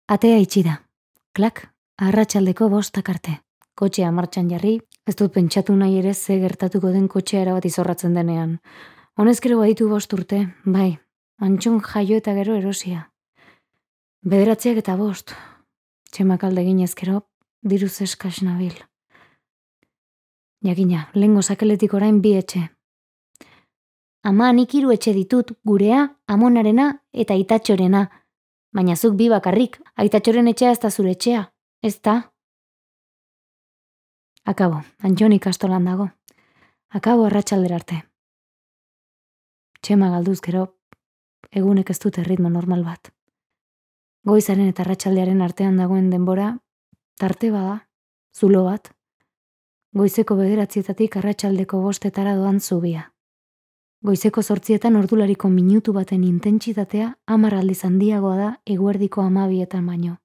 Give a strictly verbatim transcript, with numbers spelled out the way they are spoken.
Atea itxi da. Klak, arratsaldeko bostak arte. Kotxea martxan jarri, ez dut pentsatu nahi ere ze gertatuko den kotxea erabat izorratzen denean. Honezkero baditu bost urte, bai, Antxon jaio eta gero erosia. Bederatziak eta bost. Txemak alde ginezkero, diruz eskas nabil. Jakina, lehengo sakeletik orain bi etxe. Ama, nik hiru etxe ditut, gurea, amonarena eta aitatxorena. Baina zuk bi bakarrik, aitatxoren etxea ez da zure etxea, ez da? Akabo, Antxon ikastolan dago. Akabo arratsaldera arte. Txema galduz gero, egunek ez dute ritmo normal bat. Goizaren eta arratsaldearen artean dagoen denbora, tarte bada, zulo bat. Goizeko bederatzietatik arratsaldeko bostetara doan zubia. Goizeko zortzietan ordulariko minutu baten intentsitatea hamar aldiz handiagoa da eguerdiko hamabietan baino.